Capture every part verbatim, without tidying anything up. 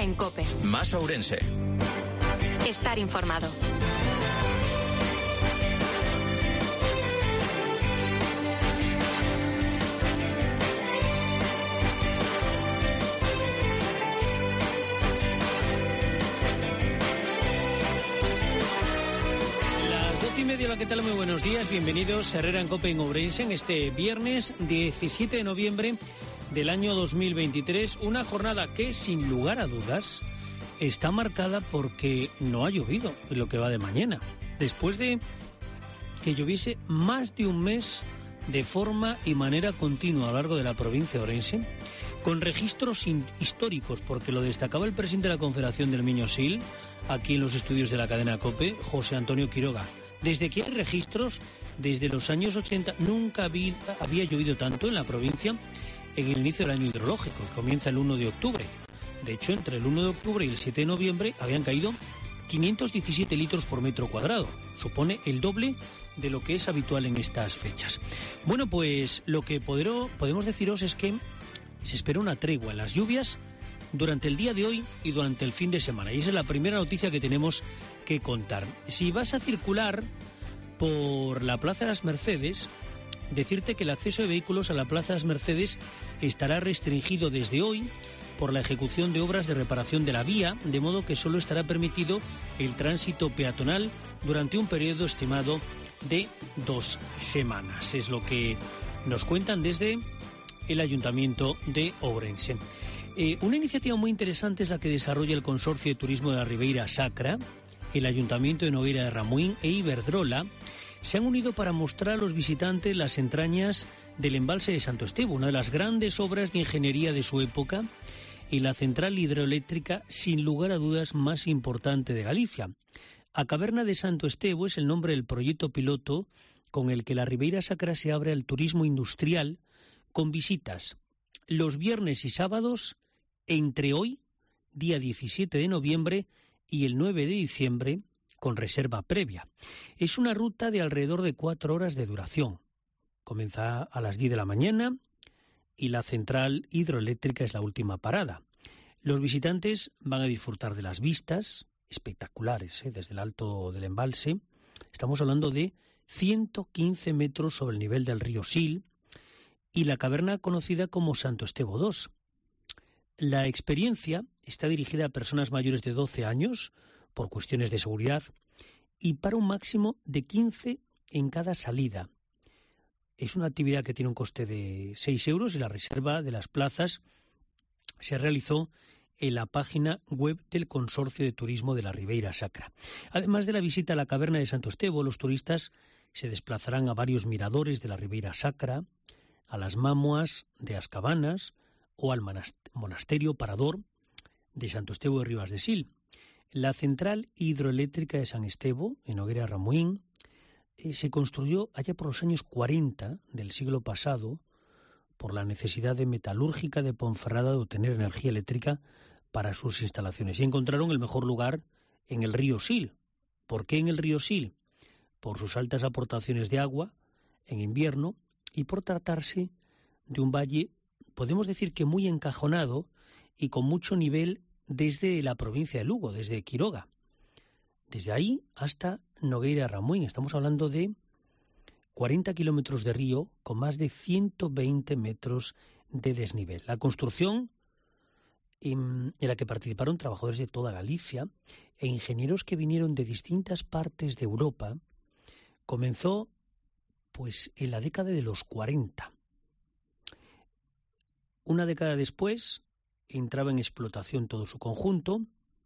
en COPE. Más Ourense. Estar informado. Y media, ¿qué tal? Muy buenos días, bienvenidos a Herrera en COPE en Ourense en este viernes diecisiete de noviembre del año dos mil veintitrés, una jornada que sin lugar a dudas está marcada porque no ha llovido en lo que va de mañana, después de que lloviese más de un mes de forma y manera continua a lo largo de la provincia de Ourense, con registros históricos, porque lo destacaba el presidente de la Confederación del Miño-Sil, aquí en los estudios de la cadena COPE, José Antonio Quiroga. Desde que hay registros, desde los años ochenta, nunca había, había llovido tanto en la provincia en el inicio del año hidrológico, que comienza el uno de octubre. De hecho, entre el uno de octubre y el siete de noviembre habían caído quinientos diecisiete litros por metro cuadrado. Supone el doble de lo que es habitual en estas fechas. Bueno, pues lo que podero, podemos deciros es que se espera una tregua en las lluvias durante el día de hoy y durante el fin de semana. Y esa es la primera noticia que tenemos que contar. Si vas a circular por la Plaza de las Mercedes, decirte que el acceso de vehículos a la Plaza de las Mercedes estará restringido desde hoy por la ejecución de obras de reparación de la vía, de modo que solo estará permitido el tránsito peatonal durante un periodo estimado de dos semanas. Es lo que nos cuentan desde el Ayuntamiento de Ourense. Eh, una iniciativa muy interesante es la que desarrolla el Consorcio de Turismo de la Ribeira Sacra. El Ayuntamiento de Nogueira de Ramuín e Iberdrola se han unido para mostrar a los visitantes las entrañas del embalse de Santo Estevo, una de las grandes obras de ingeniería de su época y la central hidroeléctrica sin lugar a dudas más importante de Galicia. A Caverna de Santo Estevo es el nombre del proyecto piloto con el que la Ribeira Sacra se abre al turismo industrial con visitas los viernes y sábados entre hoy, día diecisiete de noviembre, y el nueve de diciembre, con reserva previa. Es una ruta de alrededor de cuatro horas de duración. Comienza a las diez de la mañana y la central hidroeléctrica es la última parada. Los visitantes van a disfrutar de las vistas espectaculares, ¿eh? Desde el alto del embalse. Estamos hablando de ciento quince metros sobre el nivel del río Sil y la caverna conocida como Santo Estevo dos. La experiencia está dirigida a personas mayores de doce años por cuestiones de seguridad y para un máximo de quince en cada salida. Es una actividad que tiene un coste de seis euros y la reserva de las plazas se realizó en la página web del Consorcio de Turismo de la Ribeira Sacra. Además de la visita a la caverna de Santo Estevo, los turistas se desplazarán a varios miradores de la Ribeira Sacra, a las Mámoas de As Cabanas o al monasterio Parador de Santo Estevo de Ribas de Sil. La central hidroeléctrica de San Estevo, en Nogueira de Ramuín, eh, se construyó allá por los años cuarenta del siglo pasado por la necesidad de metalúrgica de Ponferrada de obtener energía eléctrica para sus instalaciones. Y encontraron el mejor lugar en el río Sil. ¿Por qué en el río Sil? Por sus altas aportaciones de agua en invierno y por tratarse de un valle, podemos decir que muy encajonado y con mucho nivel desde la provincia de Lugo, desde Quiroga. Desde ahí hasta Nogueira de Ramuín. Estamos hablando de cuarenta kilómetros de río con más de ciento veinte metros de desnivel. La construcción, en, en la que participaron trabajadores de toda Galicia e ingenieros que vinieron de distintas partes de Europa, comenzó pues en la década de los cuarenta. Una década después entraba en explotación todo su conjunto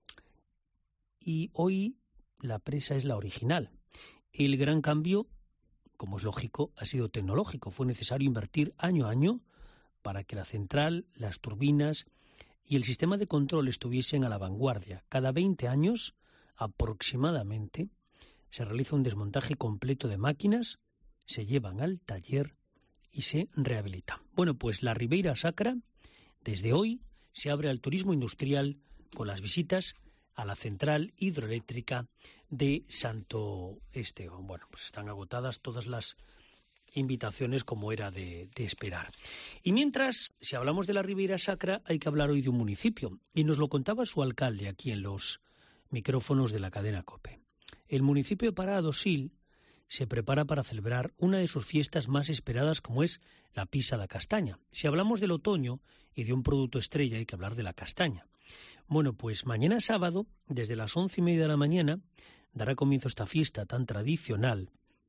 y hoy la presa es la original. El gran cambio, como es lógico, ha sido tecnológico. Fue necesario invertir año a año para que la central, las turbinas y el sistema de control estuviesen a la vanguardia. Cada veinte años, aproximadamente, se realiza un desmontaje completo de máquinas, se llevan al taller y se rehabilitan. Bueno, pues la Ribeira Sacra, desde hoy, se abre al turismo industrial con las visitas a la central hidroeléctrica de Santo Esteban. Bueno, pues están agotadas todas las invitaciones como era de, de esperar. Y mientras, si hablamos de la Ribeira Sacra, hay que hablar hoy de un municipio, y nos lo contaba su alcalde aquí en los micrófonos de la cadena COPE. El municipio de Parada do Sil se prepara para celebrar una de sus fiestas más esperadas, como es la Pisa da Castaña. Si hablamos del otoño y de un producto estrella, hay que hablar de la castaña. Bueno, pues mañana sábado, desde las once y media de la mañana, dará comienzo esta fiesta tan tradicional,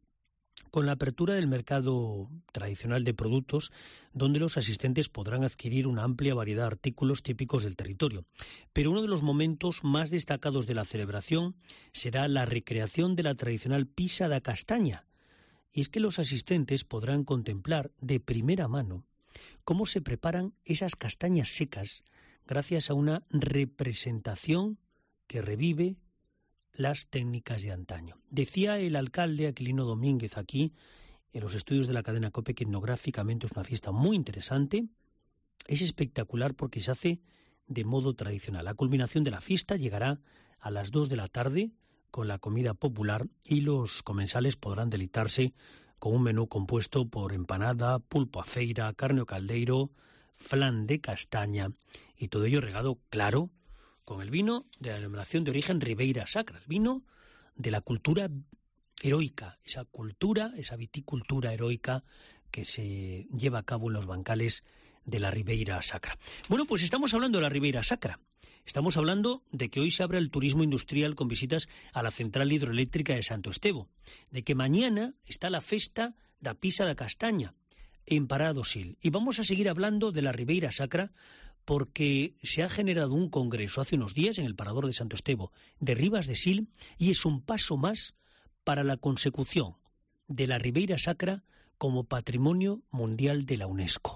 con la apertura del mercado tradicional de productos, donde los asistentes podrán adquirir una amplia variedad de artículos típicos del territorio. Pero uno de los momentos más destacados de la celebración será la recreación de la tradicional Pisa da Castaña. Y es que los asistentes podrán contemplar de primera mano cómo se preparan esas castañas secas gracias a una representación que revive las técnicas de antaño. Decía el alcalde Aquilino Domínguez aquí, en los estudios de la cadena COPE, que etnográficamente es una fiesta muy interesante, es espectacular porque se hace de modo tradicional. La culminación de la fiesta llegará a las dos de la tarde con la comida popular y los comensales podrán deleitarse con un menú compuesto por empanada, pulpo a feira, carne o caldeiro, flan de castaña y todo ello regado, claro, con el vino de la denominación de origen Ribeira Sacra, el vino de la cultura heroica, esa cultura, esa viticultura heroica que se lleva a cabo en los bancales de la Ribeira Sacra. Bueno, pues estamos hablando de la Ribeira Sacra. Estamos hablando de que hoy se abre el turismo industrial con visitas a la central hidroeléctrica de Santo Estevo, de que mañana está la festa da Pisa da Castaña en Parada do Sil. Y vamos a seguir hablando de la Ribeira Sacra porque se ha generado un congreso hace unos días en el Parador de Santo Estevo de Ribas de Sil y es un paso más para la consecución de la Ribeira Sacra como Patrimonio Mundial de la UNESCO.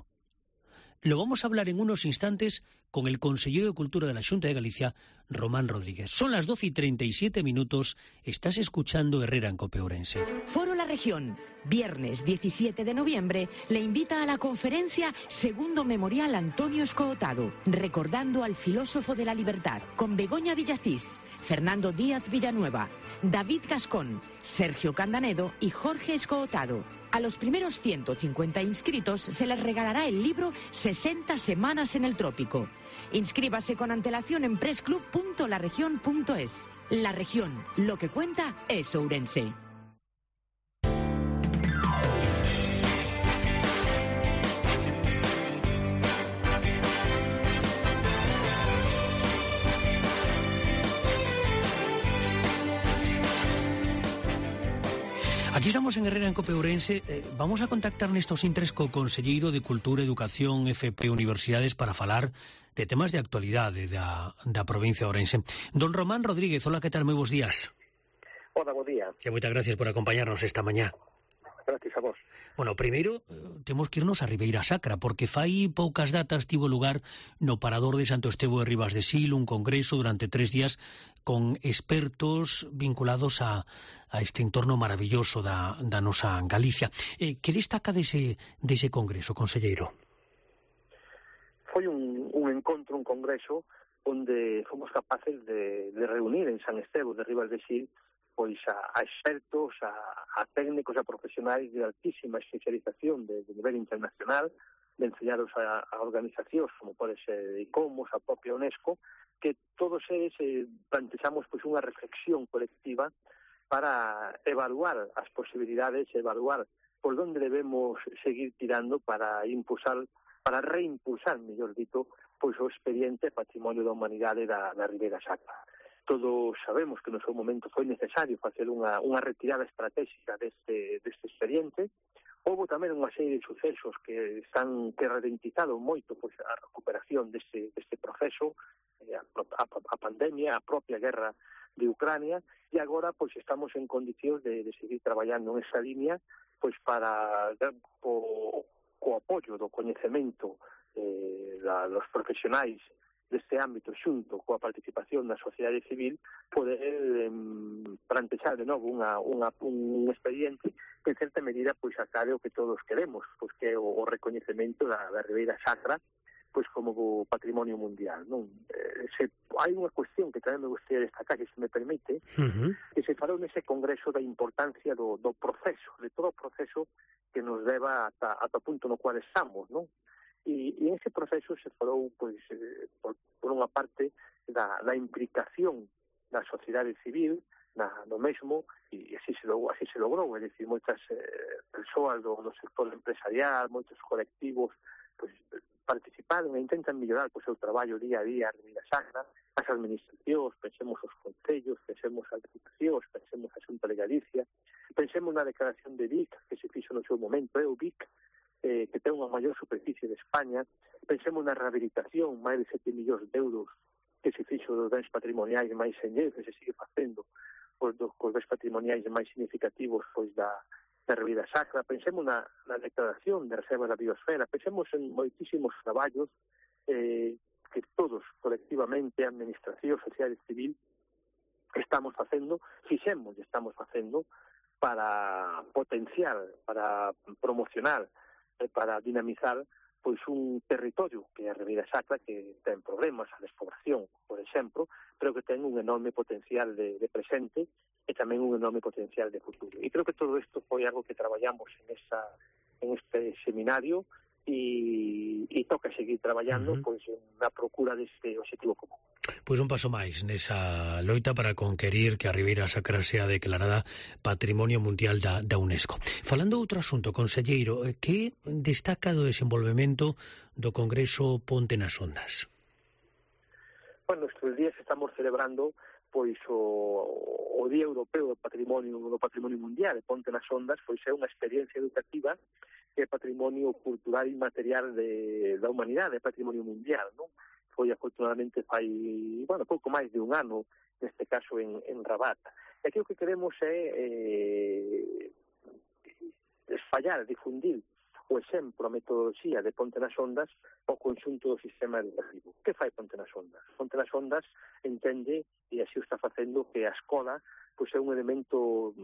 Lo vamos a hablar en unos instantes con el consejero de Cultura de la Xunta de Galicia, Román Rodríguez. Son las doce y treinta y siete minutos. Estás escuchando Herrera en COPE Ourense. Foro La Región, viernes diecisiete de noviembre, le invita a la conferencia Segundo Memorial Antonio Escootado, recordando al filósofo de la libertad, con Begoña Villacís, Fernando Díaz Villanueva, David Gascón, Sergio Candanedo y Jorge Escootado. A los primeros ciento cincuenta inscritos se les regalará el libro sesenta semanas en el trópico. Inscríbase con antelación en pressclub punto la región punto es. La Región, lo que cuenta es Ourense. Aquí estamos en Herrera en COPE Ourense. Eh, vamos a contactar nestos intres co conselleiro de Cultura, Educación, F P e Universidades para falar de temas de actualidade da, da provincia de Ourense. Don Román Rodríguez, hola, que tal? Moi bons días. Hola, bo día. E moitas gracias por acompañarnos esta mañá. Gracias a vos. Bueno, primeiro, temos que irnos a Ribeira Sacra, porque fai poucas datas tivo lugar no Parador de Santo Estevo de Ribas de Sil un congreso durante tres días con expertos vinculados a, a este entorno maravilloso da, da nosa Galicia. Eh, que destaca dese, dese congreso, conselleiro? Foi un, un encontro, un congreso, onde fomos capaces de, de reunir en San Estevo de Ribas de Sil pois a, a expertos, a, a técnicos, a profesionais de altísima especialización de, de nivel internacional, vencellados a, a organizacións como pode ser ICOMOS, a propia UNESCO, que todos eles eh, plantexamos pois unha reflexión colectiva para evaluar as posibilidades, evaluar por onde debemos seguir tirando para impulsar, para reimpulsar, mellor dito, pois o expediente Patrimonio da Humanidade da, da Ribeira Sacra. Todos sabemos que no seu momento foi necesario facer unha, unha retirada estratégica deste, deste expediente. Houve tamén unha serie de sucesos que están que ralentizaron moito pois, a recuperación deste, deste proceso, eh, a, a, a pandemia, a propia guerra de Ucrania, e agora pois estamos en condicións de, de seguir traballando en esa línea pois para co, co apoio do coñecemento eh, da, dos profesionais deste ámbito xunto coa participación da sociedade civil poder eh, plantexar de novo unha, unha, un expediente que en certa medida pois acabe o que todos queremos, pois que é o, o recoñecemento da, da Ribeira Sacra pois como o patrimonio mundial, non? Eh, se hai unha cuestión que tamén me gustaría destacar, que se me permite, uh-huh. que se falou nese congreso da importancia do, do proceso, de todo o proceso que nos leva ata, ata o punto no cual estamos, non? E, e en ese proceso se falou, pois, eh, por, por unha parte, da, da implicación da sociedade civil na, no mesmo, e así se logrou, así se logrou, é dicir, moitas eh, persoas do, do sector empresarial, moitos colectivos, pois, participaron e intentan mellorar o seu traballo día a día a Ribeira Sacra, as administracións, pensemos os concellos, pensemos as diputacións, pensemos a Xunta de Galicia, pensemos na declaración de Vic, que se fixo no seu momento, é o Vic, eh, que ten unha maior superficie de España, pensemos na rehabilitación, máis de sete millóns de euros que se fixo dos bens patrimoniais máis señeros, que se sigue facendo, os dos bens patrimoniais máis significativos pois da, da Ribeira Sacra, pensemos na, na declaración de reserva da biosfera, pensemos en moitísimos traballos eh, que todos colectivamente, administración, sociedade civil, estamos facendo, fixemos e estamos facendo para potenciar, para promocionar, eh, para dinamizar pois un territorio que é a Ribeira Sacra, que ten problemas, a despoblación, por exemplo, pero que ten un enorme potencial de, de presente e tamén un enorme potencial de futuro. E creo que todo isto foi algo que traballamos en, esa, en este seminario e, e toca seguir traballando uh-huh. pois na procura deste objetivo común. Pois un paso máis nesa loita para conquerir que a Ribeira Sacra sea declarada Patrimonio Mundial da, da UNESCO. Falando outro asunto, conselleiro, que destaca do desenvolvemento do Congreso Ponte nas Ondas? Bueno, estes días estamos celebrando pois o, o Día Europeo do Patrimonio do Patrimonio Mundial, Ponte nas Ondas, pois é unha experiencia educativa que é patrimonio cultural e material de, da humanidade, é patrimonio mundial, non? Foi afortunadamente fai, bueno, pouco máis de un ano, neste caso en, en Rabat. E aquí o que queremos é eh, espallar, difundir o exemplo, a metodoloxía de Ponte nas Ondas ao conxunto do sistema educativo. Que fai Ponte nas Ondas? Ponte nas Ondas entende, e así o está facendo, que a escola pois, é un elemento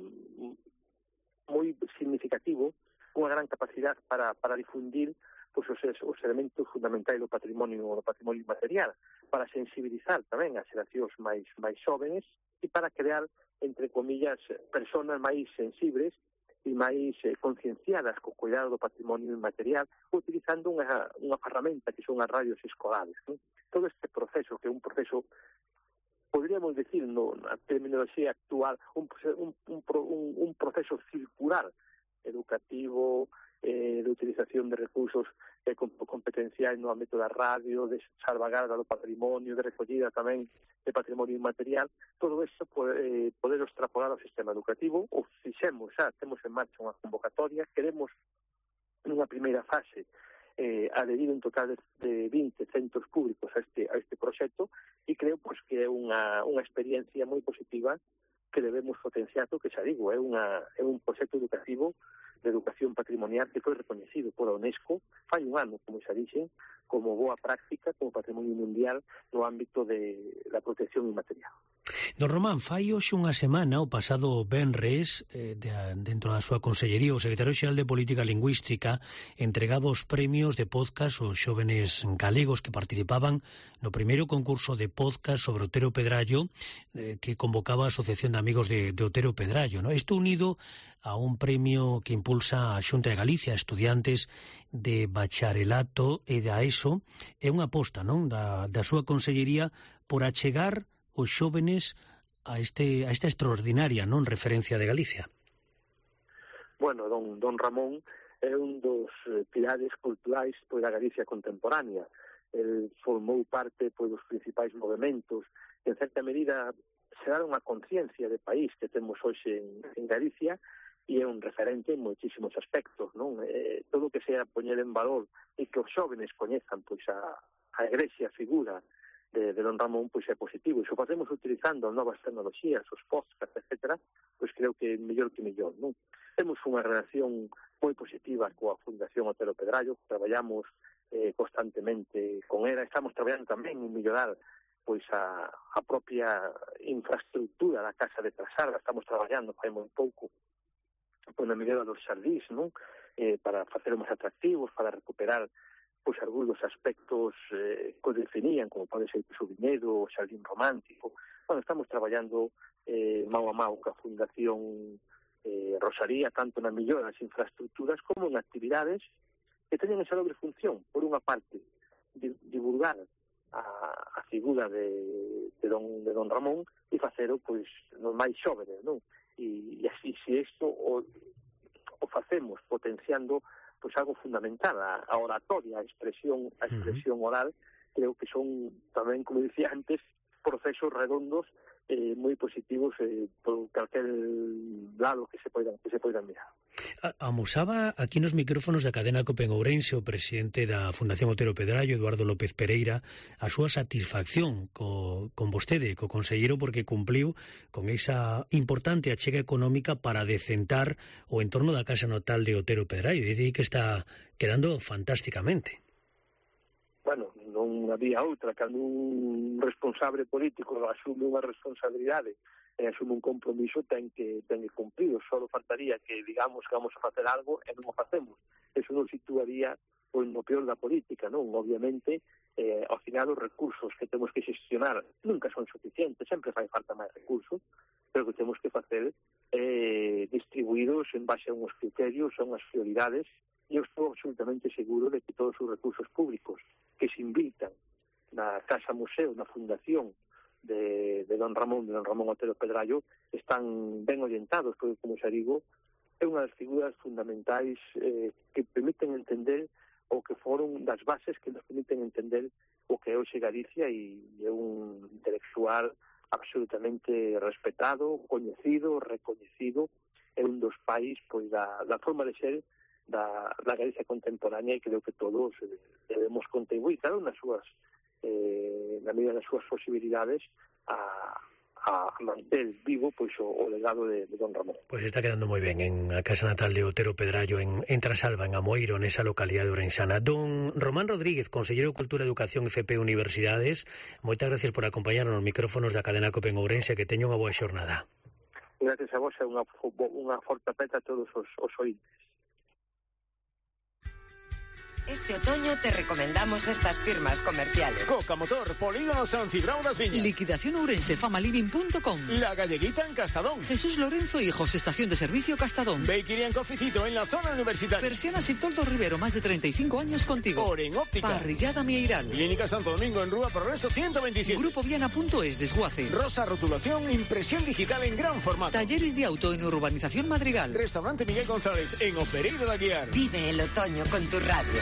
moi significativo, unha gran capacidade para, para difundir pois, os, os elementos fundamentais do patrimonio do patrimonio material, para sensibilizar tamén as xeracións máis máis xóvenes e para crear, entre comillas, personas máis sensibles e máis eh, concienciadas co cuidado do patrimonio inmaterial, utilizando unha, unha ferramenta que son as radios escolares. ¿No? Todo este proceso, que é un proceso, podríamos decir, no, na terminoloxía actual, un, un, un, un, un proceso circular educativo, eh, de utilización de recursos eh, competenciais no ámbito da radio, de salvagarda do patrimonio, de recollida tamén de patrimonio inmaterial, todo isto pode, eh, poder extrapolar ao sistema educativo, o fixemos xa, temos en marcha unha convocatoria, queremos nunha primeira fase eh, adherir un total de, de vinte centros públicos a este, a este proxecto e creo pois, que é unha, unha experiencia moi positiva que debemos potenciar, que xa digo, é, unha, é un proxecto educativo de educación patrimonial que foi reconhecido pola UNESCO fai un ano, como xa dixen, como boa práctica, como patrimonio mundial no ámbito de la protección inmaterial. Don Román, fai hoxe unha semana, o pasado venres, eh, de, dentro da súa consellería, o secretario xeral de Política Lingüística entregaba os premios de podcast aos xóvenes galegos que participaban no primeiro concurso de podcast sobre Otero Pedrallo eh, que convocaba a Asociación de Amigos de, de Otero Pedrallo. ¿No? Isto unido a un premio que impulsa a Xunta de Galicia, estudiantes de bacharelato e da ESO, é unha aposta, non, da, da súa consellería por achegar os xóvenes a este a esta extraordinaria non referencia de Galicia. Bueno, don, don Ramón é un dos pilares culturais pois, da Galicia contemporánea. El formou parte pois, dos principais movimentos que, en certa medida, se dan unha conciencia de país que temos hoxe en, en Galicia e é un referente en moitísimos aspectos, non? Eh, todo o que sea poñer en valor e que os xóvenes coñezan pois, a, a egresia figura de, de don Ramón pois é positivo. E se o facemos utilizando as novas tecnoloxías, os podcasts, etcétera, pois creo que é mellor que mellor, non? Temos unha relación moi positiva coa Fundación Otero Pedrallo, traballamos eh, constantemente con ela, estamos traballando tamén en mellorar pois a, a propia infraestructura da Casa de Trasarga, estamos traballando fai moi pouco pois na mellora dos xardís, non? Eh, para facer máis atractivos, para recuperar pois algúns dos aspectos eh, que definían, como pode ser o viñedo, o xardín romántico. Bueno, estamos traballando eh, mau a mau ca Fundación eh, Rosalía, tanto na millora das infraestructuras como en actividades que teñen esa doble función. Por unha parte, di, divulgar a, a figura de, de, don, de don Ramón e facelo pois nos máis xóvenes, non? E, e así, se isto o, o facemos potenciando pois algo fundamental, a, a oratoria, a expresión, a expresión oral, creo que son tamén, como dicía antes, procesos redondos eh, moi positivos eh, por calquer lado que se poidan que se poidan mirar. Amusaba aquí nos micrófonos da cadena COPE en Ourense o presidente da Fundación Otero Pedrallo, Eduardo López Pereira, a súa satisfacción co, con vostede, co conselleiro, porque cumpliu con esa importante achega económica para decentar o entorno da casa natal de Otero Pedrallo. E dice que está quedando fantásticamente. Bueno, non había outra. Cando un responsable político asume unha responsabilidade e asume un compromiso, ten que, ten que cumprir. Só faltaría que digamos que vamos a facer algo e non o facemos. Eso non situaría pois, no peor da política, non? Obviamente, eh, ao final os recursos que temos que xestionar nunca son suficientes, sempre fai falta máis recursos, pero que temos que facer eh, distribuídos en base a uns criterios, a unhas prioridades. E eu estou absolutamente seguro de que todos os recursos públicos que se invitan na Casa Museo, na Fundación de, de don Ramón, de don Ramón Otero Pedrallo, están ben orientados, porque, como xa digo, é unha das figuras fundamentais eh, que permiten entender o que foron das bases que nos permiten entender o que é hoxe Galicia, e é un intelectual absolutamente respetado, coñecido, recoñecido, é un dos pais pois, da, da forma de ser Da, da Galicia contemporánea, e creo que todos eh, debemos contribuir, cada unha nas súas, eh, na medida das súas posibilidades, a, a manter vivo pois o, o legado de, de don Ramón. Pois está quedando moi ben en a casa natal de Otero Pedrallo, en, en Trasalba, en Amoeiro, nesa localidade ourensana. Don Román Rodríguez, consellero de Cultura, Educación, F P Universidades, moitas gracias por acompañarnos nos micrófonos da cadena COPE en Ourense, que teña unha boa xornada. Gracias a vos e unha, unha forte apeta a todos os, os ointes. Este otoño te recomendamos estas firmas comerciales. Coca Motor, Polígono San Cibrao das Viñas. Liquidación Ourense, famaliving punto com. La Galleguita en Castadón. Jesús Lorenzo Hijos, Estación de Servicio Castadón. Bakery and Coffeecito en la zona universitaria. Persianas y Toldo Rivero, más de treinta y cinco años contigo. Oren Óptica. Parrillada Mieiral. Clínica Santo Domingo en Rúa Progreso ciento veintisiete. Grupo Viana punto es, Desguace. Rosa Rotulación, impresión digital en gran formato. Talleres de auto en Urbanización Madrigal. Restaurante Miguel González en Opereiro da Guiar. Vive el otoño con tu radio.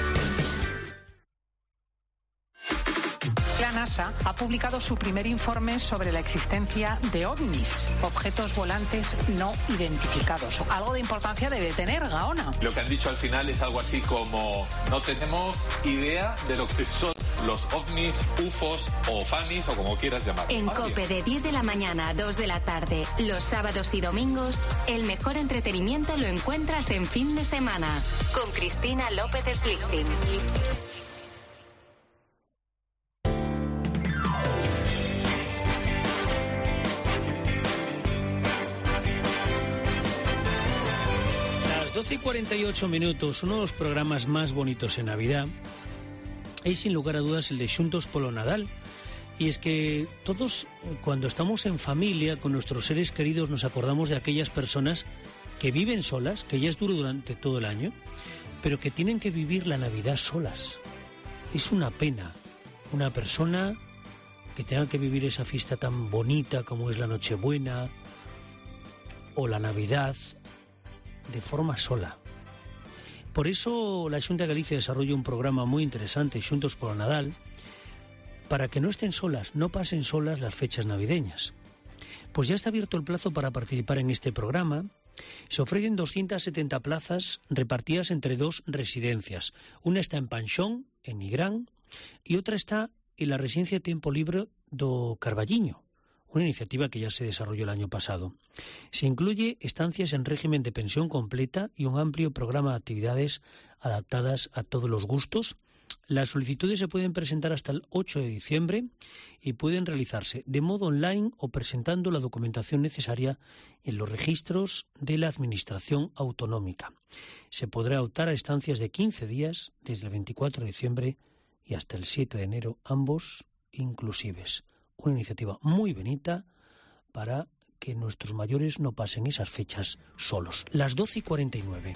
La NASA ha publicado su primer informe sobre la existencia de ovnis, objetos volantes no identificados. Algo de importancia debe tener, Gaona. Lo que han dicho al final es algo así como: no tenemos idea de lo que son los ovnis, ufos o fanis o como quieras llamarlo. En COPE de diez de la mañana a dos de la tarde, los sábados y domingos, el mejor entretenimiento lo encuentras en Fin de Semana con Cristina López Slichting. doce y cuarenta y ocho minutos, uno de los programas más bonitos en Navidad es sin lugar a dudas el de Xuntos polo Nadal. Y es que todos, cuando estamos en familia con nuestros seres queridos, nos acordamos de aquellas personas que viven solas, que ya es duro durante todo el año, pero que tienen que vivir la Navidad solas. Es una pena una persona que tenga que vivir esa fiesta tan bonita como es la Nochebuena o la Navidad de forma sola. Por eso la Xunta de Galicia desarrolla un programa muy interesante, Xuntos polo Nadal, para que no estén solas, no pasen solas las fechas navideñas. Pues ya está abierto el plazo para participar en este programa. Se ofrecen doscientas setenta plazas repartidas entre dos residencias. Una está en Panxón, en Nigrán, y otra está en la residencia de Tiempo Libre do Carballiño, una iniciativa que ya se desarrolló el año pasado. Se incluye estancias en régimen de pensión completa y un amplio programa de actividades adaptadas a todos los gustos Las solicitudes se pueden presentar hasta el ocho de diciembre y pueden realizarse de modo online o presentando la documentación necesaria en los registros de la Administración Autonómica. Se podrá optar a estancias de quince días desde el veinticuatro de diciembre y hasta el siete de enero, ambos inclusives. Una iniciativa muy bonita para que nuestros mayores no pasen esas fechas solos. Las doce y cuarenta y nueve.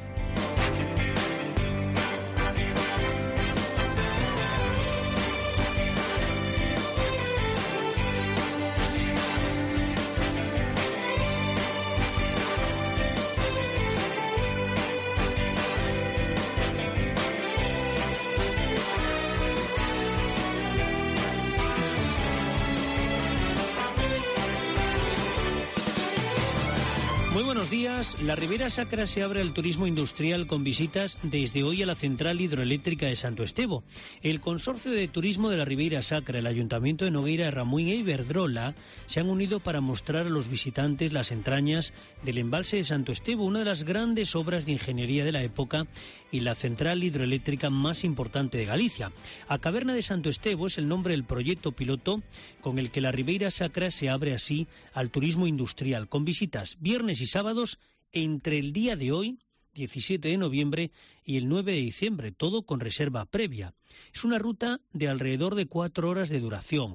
Buenos días. La Ribera Sacra se abre al turismo industrial con visitas desde hoy a la central hidroeléctrica de Santo Estevo. El Consorcio de Turismo de la Ribera Sacra, el Ayuntamiento de Nogueira, Ramuín e Iberdrola se han unido para mostrar a los visitantes las entrañas del embalse de Santo Estevo, una de las grandes obras de ingeniería de la época y la central hidroeléctrica más importante de Galicia. A Caverna de Santo Estevo es el nombre del proyecto piloto con el que la Ribeira Sacra se abre así al turismo industrial, con visitas viernes y sábados entre el día de hoy, diecisiete de noviembre, y el nueve de diciembre, todo con reserva previa. Es una ruta de alrededor de cuatro horas de duración.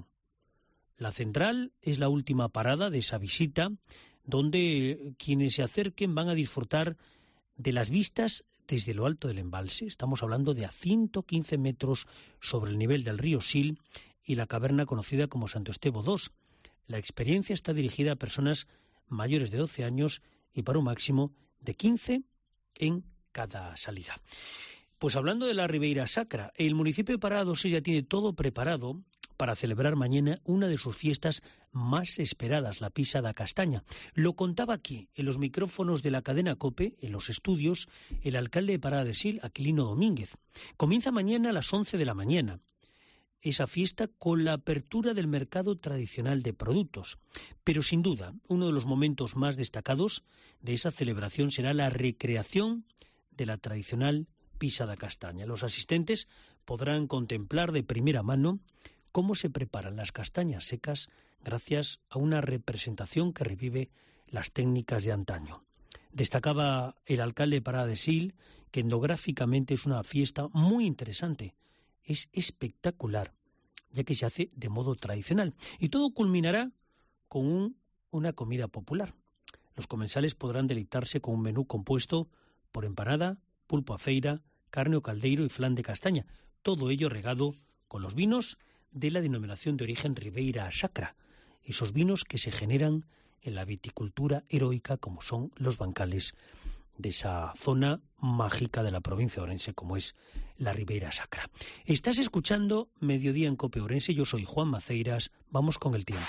La central es la última parada de esa visita, donde quienes se acerquen van a disfrutar de las vistas desde lo alto del embalse. Estamos hablando de a ciento quince metros sobre el nivel del río Sil y la caverna conocida como Santo Estevo dos. La experiencia está dirigida a personas mayores de doce años y para un máximo de quince en cada salida. Pues hablando de la Ribeira Sacra, el municipio de Paradoxes ya tiene todo preparado para celebrar mañana una de sus fiestas más esperadas, la Pisa da Castaña. Lo contaba aquí, en los micrófonos de la cadena COPE, en los estudios, el alcalde de Parada de Sil, Aquilino Domínguez. Comienza mañana a las once de la mañana. Esa fiesta con la apertura del mercado tradicional de productos. Pero sin duda, uno de los momentos más destacados de esa celebración será la recreación de la tradicional Pisa da Castaña. Los asistentes podrán contemplar de primera mano cómo se preparan las castañas secas gracias a una representación que revive las técnicas de antaño. Destacaba el alcalde de Parada de Sil que etnográficamente es una fiesta muy interesante. Es espectacular, ya que se hace de modo tradicional. Y todo culminará con un, una comida popular. Los comensales podrán deleitarse con un menú compuesto por empanada, pulpo a feira, carne o caldeiro y flan de castaña. Todo ello regado con los vinos de la denominación de origen Ribeira Sacra. Esos vinos que se generan en la viticultura heroica como son los bancales de esa zona mágica de la provincia de Ourense como es la Ribeira Sacra. Estás escuchando Mediodía en COPE Ourense, yo soy Juan Maceiras, vamos con el tiempo.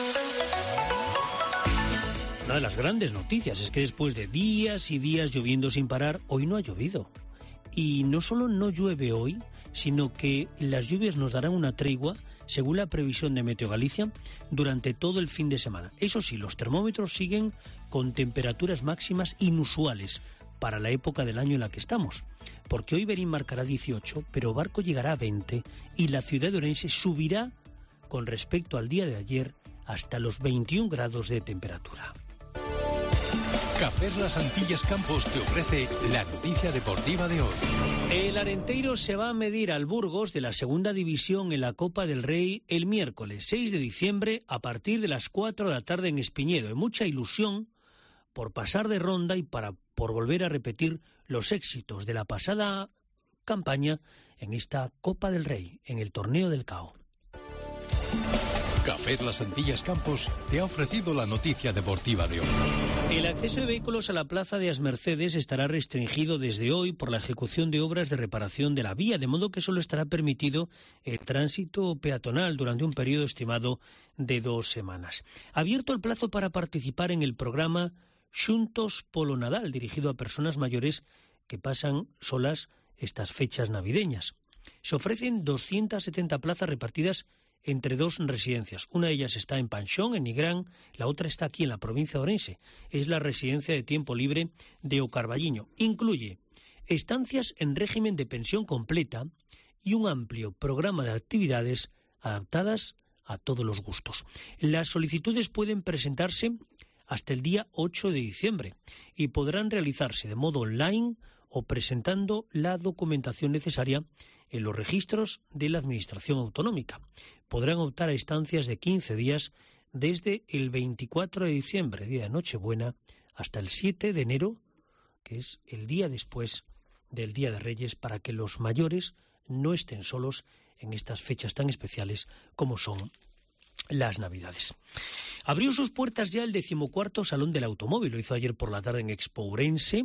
Una de las grandes noticias es que después de días y días lloviendo sin parar, hoy no ha llovido. Y no solo no llueve hoy, sino que las lluvias nos darán una tregua, según la previsión de Meteo Galicia, durante todo el fin de semana. Eso sí, los termómetros siguen con temperaturas máximas inusuales para la época del año en la que estamos, porque hoy Berín marcará dieciocho, pero Barco llegará a veinte y la ciudad de Ourense subirá con respecto al día de ayer hasta los veintiún grados de temperatura. Cafés Las Antillas Campos te ofrece la noticia deportiva de hoy. El Arenteiro se va a medir al Burgos de la segunda división en la Copa del Rey el miércoles seis de diciembre a partir de las cuatro de la tarde en Espiñedo. Hay mucha ilusión por pasar de ronda y para por volver a repetir los éxitos de la pasada campaña en esta Copa del Rey, en el Torneo del Cao. Cafés Las Antillas Campos te ha ofrecido la noticia deportiva de hoy. El acceso de vehículos a la plaza de As Mercedes estará restringido desde hoy por la ejecución de obras de reparación de la vía, de modo que solo estará permitido el tránsito peatonal durante un periodo estimado de dos semanas. Abierto el plazo para participar en el programa Xuntos polo Nadal, dirigido a personas mayores que pasan solas estas fechas navideñas. Se ofrecen doscientas setenta plazas repartidas entre dos residencias. Una de ellas está en Panxón, en Nigrán, la otra está aquí en la provincia de Ourense. Es la residencia de tiempo libre de O Carballiño. Incluye estancias en régimen de pensión completa y un amplio programa de actividades adaptadas a todos los gustos. Las solicitudes pueden presentarse hasta el día ocho de diciembre y podrán realizarse de modo online o presentando la documentación necesaria en los registros de la Administración Autonómica. Podrán optar a estancias de quince días desde el veinticuatro de diciembre, día de Nochebuena, hasta el siete de enero, que es el día después del Día de Reyes, para que los mayores no estén solos en estas fechas tan especiales como son las Navidades. Abrió sus puertas ya el decimocuarto Salón del Automóvil, lo hizo ayer por la tarde en Expo Ourense.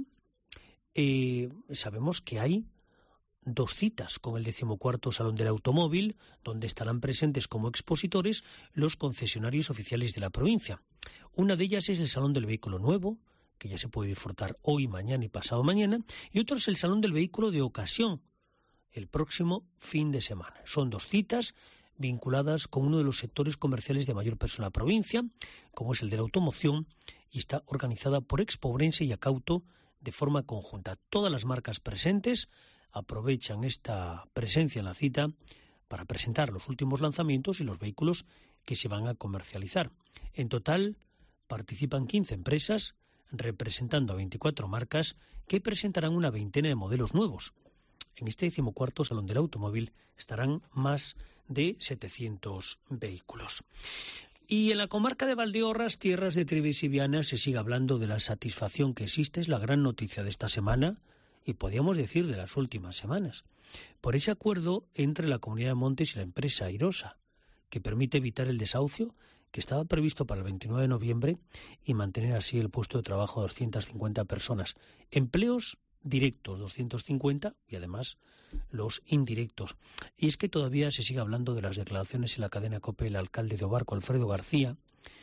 Eh, sabemos que hay dos citas con el decimocuarto Salón del Automóvil, donde estarán presentes como expositores los concesionarios oficiales de la provincia. Una de ellas es el Salón del Vehículo Nuevo, que ya se puede disfrutar hoy, mañana y pasado mañana, y otro es el Salón del Vehículo de Ocasión, el próximo fin de semana. Son dos citas vinculadas con uno de los sectores comerciales de mayor peso en la provincia, como es el de la automoción, y está organizada por Expo Ourense y Acauto de forma conjunta. Todas las marcas presentes aprovechan esta presencia en la cita para presentar los últimos lanzamientos y los vehículos que se van a comercializar. En total participan quince empresas, representando a veinticuatro marcas que presentarán una veintena de modelos nuevos. En este decimocuarto Salón del Automóvil estarán más de setecientos vehículos. Y en la comarca de Valdeorras, tierras de Trives y Viana, se sigue hablando de la satisfacción que existe. Es la gran noticia de esta semana y podríamos decir de las últimas semanas, por ese acuerdo entre la Comunidad de Montes y la empresa Airosa, que permite evitar el desahucio que estaba previsto para el veintinueve de noviembre y mantener así el puesto de trabajo a doscientas cincuenta personas. Empleos directos doscientos cincuenta y además los indirectos. Y es que todavía se sigue hablando de las declaraciones en la cadena COPE del alcalde de Obarco, Alfredo García,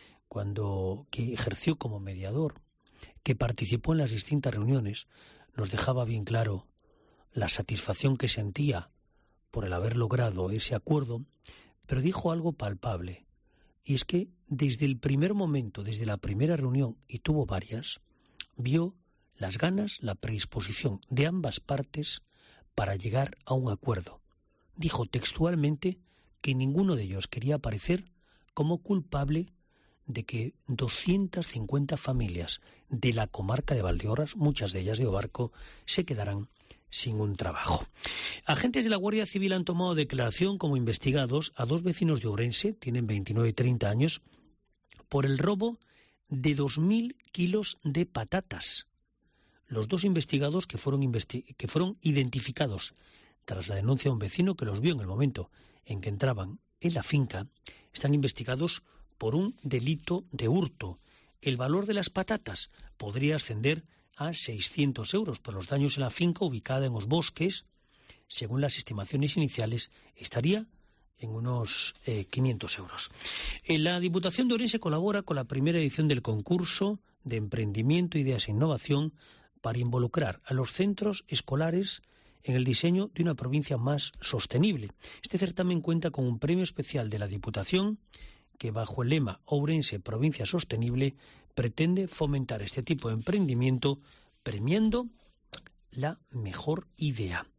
cuando que ejerció como mediador, que participó en las distintas reuniones, nos dejaba bien claro la satisfacción que sentía por el haber logrado ese acuerdo, pero dijo algo palpable, y es que desde el primer momento, desde la primera reunión, y tuvo varias, vio las ganas, la predisposición de ambas partes para llegar a un acuerdo. Dijo textualmente que ninguno de ellos quería aparecer como culpable de que doscientas cincuenta familias de la comarca de Valdeorras, muchas de ellas de Obarco, se quedarán sin un trabajo. Agentes de la Guardia Civil han tomado declaración como investigados a dos vecinos de Ourense, tienen veintinueve y treinta años, por el robo de dos mil kilos de patatas. Los dos investigados que fueron, investi- que fueron identificados tras la denuncia de un vecino que los vio en el momento en que entraban en la finca, están investigados por un delito de hurto. El valor de las patatas podría ascender a seiscientos euros por los daños en la finca ubicada en los bosques. Según las estimaciones iniciales, estaría en unos eh, quinientos euros. Eh, la Diputación de Ourense colabora con la primera edición del concurso de Emprendimiento, Ideas e Innovación para involucrar a los centros escolares en el diseño de una provincia más sostenible. Este certamen cuenta con un premio especial de la Diputación que, bajo el lema Ourense Provincia Sostenible, pretende fomentar este tipo de emprendimiento premiando la mejor idea.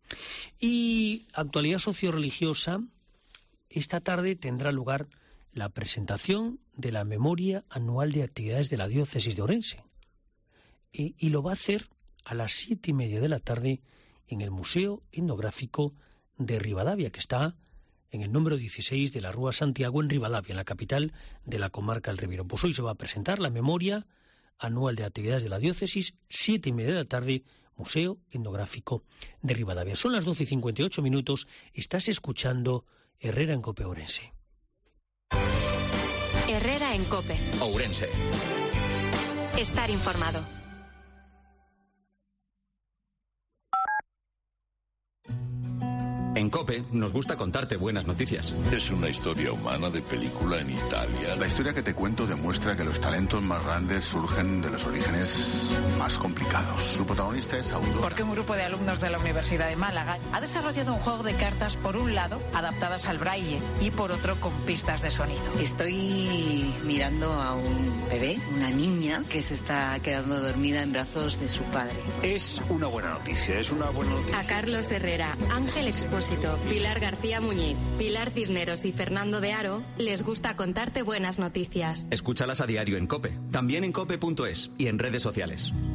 Y actualidad socio-religiosa, esta tarde tendrá lugar la presentación de la Memoria Anual de Actividades de la Diócesis de Ourense. Y, y lo va a hacer a las siete y media de la tarde en el Museo Etnográfico de Ribadavia, que está en el número dieciséis de la Rúa Santiago, en Ribadavia, en la capital de la comarca del Ribeiro. Pues hoy se va a presentar la Memoria Anual de Actividades de la Diócesis, siete y media de la tarde, Museo Etnográfico de Ribadavia. Son las doce y cincuenta y ocho minutos, estás escuchando Herrera en COPE Ourense. Herrera en COPE Ourense. Estar informado. En COPE nos gusta contarte buenas noticias. Es una historia humana de película en Italia. La historia que te cuento demuestra que los talentos más grandes surgen de los orígenes más complicados. Su protagonista es Aurora. Porque un grupo de alumnos de la Universidad de Málaga ha desarrollado un juego de cartas, por un lado, adaptadas al braille, y por otro, con pistas de sonido. Estoy mirando a un bebé, una niña, que se está quedando dormida en brazos de su padre. Es una buena noticia, es una buena noticia. A Carlos Herrera, Ángel Expósito Expósito, Pilar García Muñiz, Pilar Cisneros y Fernando de Aro les gusta contarte buenas noticias. Escúchalas a diario en COPE, también en cope punto es y en redes sociales.